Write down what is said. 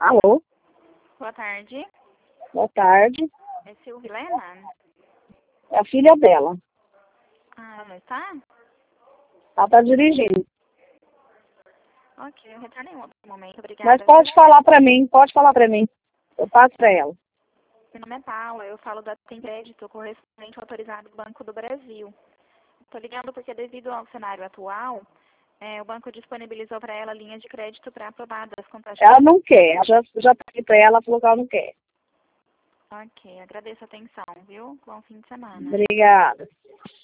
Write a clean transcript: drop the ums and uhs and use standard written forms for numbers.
Alô? Boa tarde. Boa tarde. É Silvilena? É a filha dela. Ah, ela não está? Ela está dirigindo. Ok, eu retorno em outro momento, Mas obrigada. pode falar para mim, Eu passo para ela. Meu nome é Paula, eu falo da Tem Crédito, correspondente autorizado do Banco do Brasil. Estou ligando porque devido ao cenário atual, o banco disponibilizou para ela linhas de crédito pré-aprovadas com taxa. Ela não quer. Eu já pedi para ela falou que ela não quer. Ok, agradeço a atenção, viu? Bom fim de semana. Obrigada.